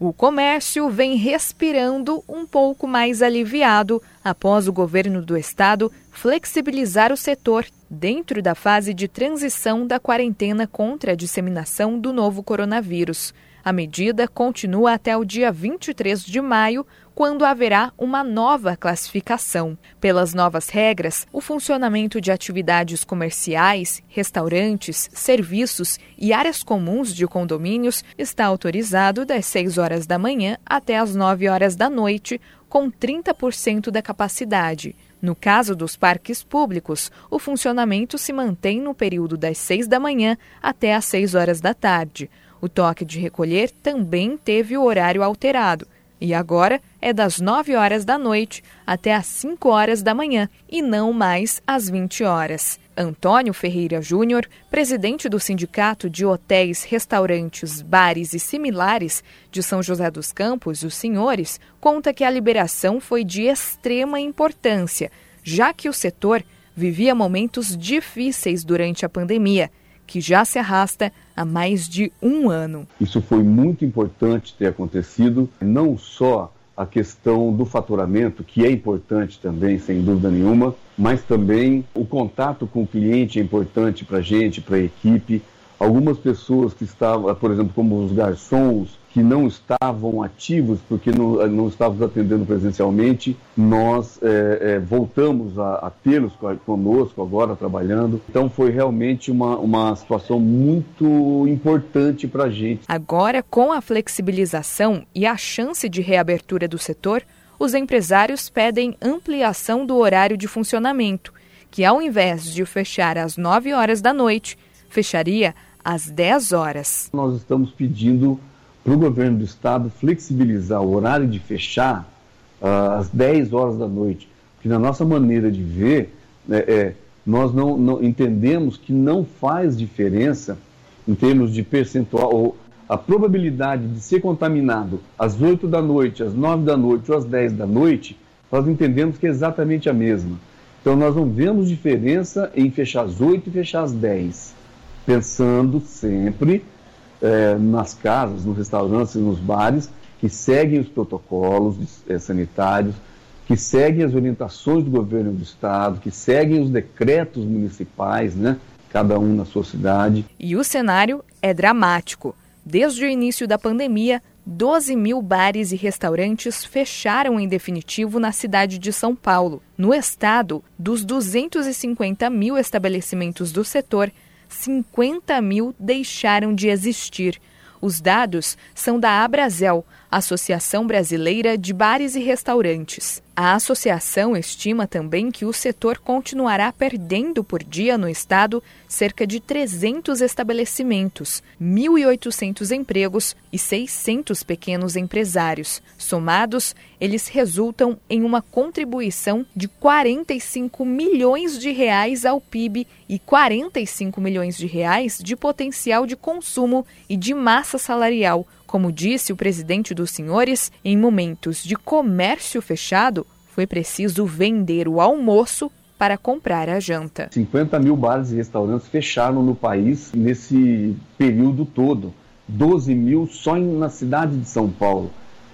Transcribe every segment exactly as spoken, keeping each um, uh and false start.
O comércio vem respirando um pouco mais aliviado após o governo do estado flexibilizar o setor dentro da fase de transição da quarentena contra a disseminação do novo coronavírus. A medida continua até o dia vinte e três de maio, quando haverá uma nova classificação. Pelas novas regras, o funcionamento de atividades comerciais, restaurantes, serviços e áreas comuns de condomínios está autorizado das seis horas da manhã até as nove horas da noite, com trinta por cento da capacidade. No caso dos parques públicos, o funcionamento se mantém no período das seis da manhã até as seis horas da tarde. O toque de recolher também teve o horário alterado e agora é das nove horas da noite até as cinco horas da manhã e não mais às vinte horas. Antônio Ferreira Júnior, presidente do Sindicato de Hotéis, Restaurantes, Bares e Similares de São José dos Campos, os Senhores, conta que a liberação foi de extrema importância, já que o setor vivia momentos difíceis durante a pandemia, que já se arrasta há mais de um ano. Isso foi muito importante ter acontecido, não só a questão do faturamento, que é importante também, sem dúvida nenhuma, mas também o contato com o cliente é importante para a gente, para a equipe. Algumas pessoas que estavam, por exemplo, como os garçons, que não estavam ativos porque não, não estávamos atendendo presencialmente, nós é, é, voltamos a, a tê-los conosco agora trabalhando. Então foi realmente uma, uma situação muito importante para a gente. Agora, com a flexibilização e a chance de reabertura do setor, os empresários pedem ampliação do horário de funcionamento, que ao invés de fechar às nove horas da noite, fecharia às dez horas. Nós estamos pedindo para o governo do estado flexibilizar o horário de fechar uh, às dez horas da noite, porque na nossa maneira de ver, é, é, nós não, não entendemos que não faz diferença em termos de percentual, ou a probabilidade de ser contaminado às oito da noite, às nove da noite ou às dez da noite, nós entendemos que é exatamente a mesma. Então nós não vemos diferença em fechar às oito e fechar às dez, pensando sempre É, nas casas, nos restaurantes e nos bares, que seguem os protocolos é, sanitários, que seguem as orientações do governo do estado, que seguem os decretos municipais, né? Cada um na sua cidade. E o cenário é dramático. Desde o início da pandemia, doze mil bares e restaurantes fecharam em definitivo na cidade de São Paulo. No estado, dos duzentos e cinquenta mil estabelecimentos do setor, cinquenta mil deixaram de existir. Os dados são da Abrazel, Associação Brasileira de Bares e Restaurantes. A associação estima também que o setor continuará perdendo por dia no estado cerca de trezentos estabelecimentos, mil e oitocentos empregos e seiscentos pequenos empresários. Somados, eles resultam em uma contribuição de quarenta e cinco milhões de reais ao P I B e quarenta e cinco milhões de reais de potencial de consumo e de massa salarial. Como disse o presidente dos Senhores, em momentos de comércio fechado, foi preciso vender o almoço para comprar a janta. cinquenta mil bares e restaurantes fecharam no país nesse período todo. doze mil só na cidade de São Paulo.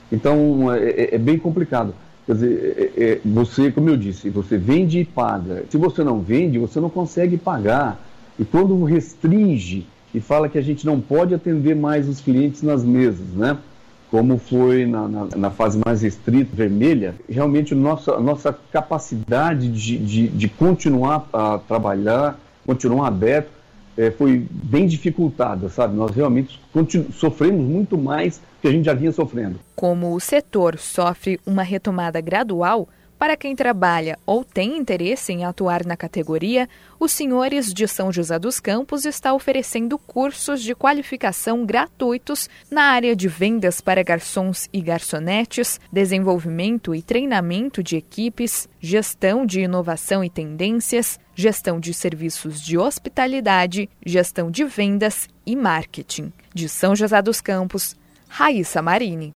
Então é, é bem complicado. Quer dizer, é, é, você, como eu disse, você vende e paga. Se você não vende, você não consegue pagar. E quando restringe e fala que a gente não pode atender mais os clientes nas mesas, né? Como foi na, na, na fase mais restrita, vermelha, realmente nossa, a nossa capacidade de, de, de continuar a trabalhar, continuar aberto, é, foi bem dificultada, sabe? Nós realmente continu- sofremos muito mais que a gente já vinha sofrendo. Como o setor sofre uma retomada gradual, para quem trabalha ou tem interesse em atuar na categoria, os Senhores de São José dos Campos está oferecendo cursos de qualificação gratuitos na área de vendas para garçons e garçonetes, desenvolvimento e treinamento de equipes, gestão de inovação e tendências, gestão de serviços de hospitalidade, gestão de vendas e marketing. De São José dos Campos, Raíssa Marini.